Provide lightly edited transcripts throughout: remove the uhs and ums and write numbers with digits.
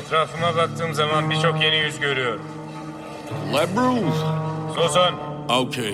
Etrafıma baktığım zaman birçok yeni yüz görüyorum. Liberals. Susun. Okay.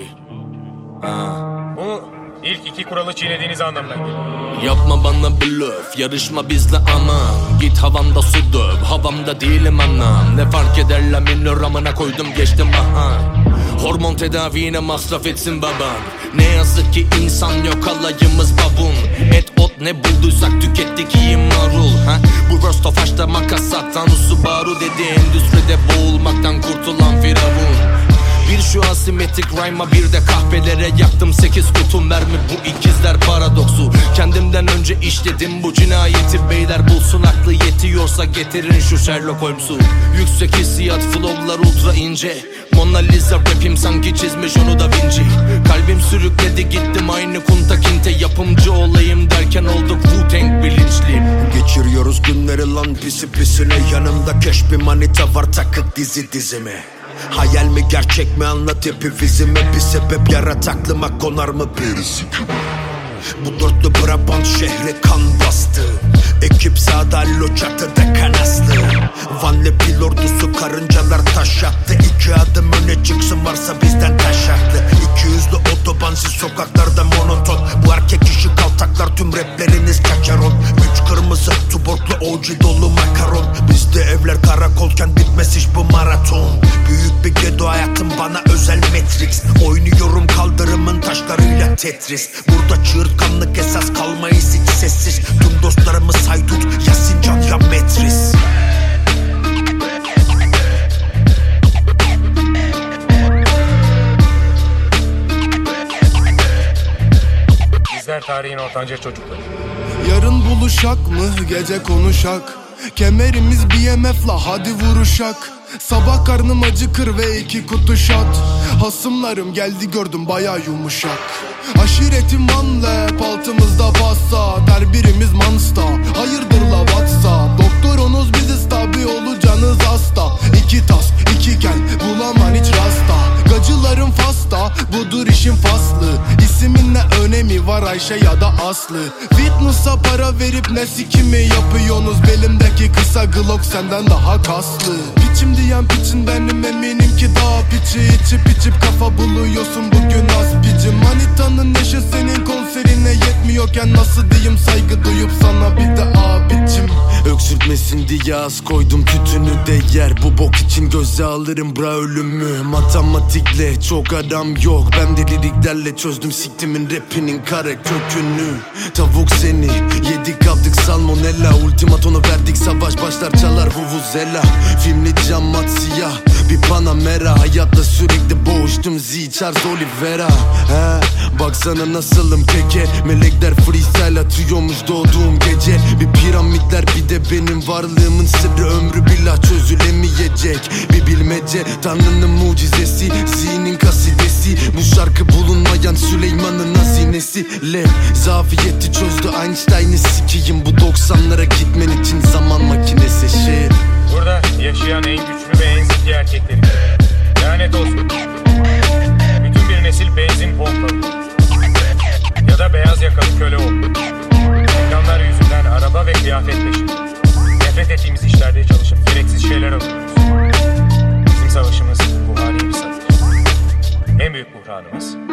Bu ilk iki kuralı çiğnediğiniz anlamına geliyor. Yapma bana blöf, yarışma bizle ama git havanda su döv, havamda değilim anam. Ne fark ederler minör amına koydum geçtim aha. Hormon tedavine masraf etsin babam. Ne yazık ki insan yok, alayımız babun. Et ot ne bulduysak tükettik, iyi marul ha? Bu verse tofaşta makas atan Subaru dedi, endüstride boğulmaktan kurtulan firavun. Bir şu asimetrik rhyme'a bir de kahvelere yaktım 8 kutu mermi, bu ikizler paradoksu. Kendimden önce işledim bu cinayeti, beyler bulsun aklı yetiyorsa getirin şu Sherlock Holmes'u. Yüksek hissiyat flow'lar ultra ince, Mona Lisa rapim sanki çizmiş onu Da Vinci. Kalbim sürükledi gittim aynı Kunta Kinte, yapımcı olayım derken olduk Wu-Tang bilinçli. Geçiriyoruz günleri lan pisi pisine, yanımda keş bir manita var takık dizi dizime. Hayal mi gerçek mi anlat epifizime, bir sebep yarat aklıma konar mı birisi? Bu dörtlü Brabant şehri kan bastı, ekip sağda allo çatıda kanaslı. Van'le pil ordusu karıncalar taş attı, 2 adım öne çıksın varsa bizden taş attı. 200'lü otobansız sokaklarda monoton, bu erkek işi kaltaklar tüm rapleriniz kaçaron. 3 kırmızı tuborglu OG dolu makaron, bizde evler karakolken bitmez hiç bu maraton. Büyük bir gedo hayatım bana özel Matrix, oynuyorum kaldırımın taşlarıyla Tetris. Burada çığırtkanlık esas, kalmayız hiç sessiz. Tüm dostlarımız haydut, ya Sincan ya Metris. Bizler tarihin ortanca çocukları. Yarın buluşak mı gece konuşak, kemerimiz BMF'la hadi vuruşak. Sabah karnım acıkır ve 2 kutu shot. Hasımlarım geldi gördüm baya yumuşak. Aşiretim manlep altımızda pasta, her birimiz mansta. Hayırdır la WhatsApp, doktorunuz biziz tabi olacaksınız hasta. 2 tas 2 gel bulaman hiç rasta. Gacılarım fasta, budur işin faslı. İsmin ne önemi var Ayşe ya da Aslı? Fitness'a para verip ne sikimi yapıyorsunuz? Belimdeki kısa Glock senden daha kaslı. Piçim diyen piçin benim, eminim ki daha piçi. İçip kafa buluyorsun bugün az piçim. Manitanın neşe senin konserine yetmiyorken nasıl diyeyim saygı duyup sana bir de abicim. Öksürtmesin diye az koydum tütünü de yer. Bu bok için göze alırım bra ölümü. Matematikle çok adam yok, ben de liriklerle çözdüm siktimin rapinin kara kökünü. Tavuk seni yedik kaptık salmonella, ultimatonu verdik savaş başlar çalar vuvuzela. Filmli cam mat siyah bir Panamera, hayatta sürekli boğuştum Z Charles Oliveira. Baksana nasılım keke, melekler freestyle atıyormuş doğduğum gece. Bir piramitler bir de benim varlığımın sırrı, ömrü billah çözülemeyecek bir bilmece. Tanrı'nın mucizesi, zihnin kasidesi, bu şarkı bulunmayan Süleyman'ın hazinesi. Lev zafiyeti çözdü Einstein'ı sikiyim, bu 90'lara gitmen için zaman makinesi şehir. Burada yaşayan en güçlü ve en zeki erkekleri. Lanet olsun. Bütün bir nesil benzin pompalı ya da beyaz yakalı köle oldu. Reklamlar yüzünden araba ve kıyafet peşinde. Nefret ettiğimiz işlerde çalışıp gereksiz şeyler alıyoruz. Bizim savaşımız buhari bir satır. En büyük buhranımız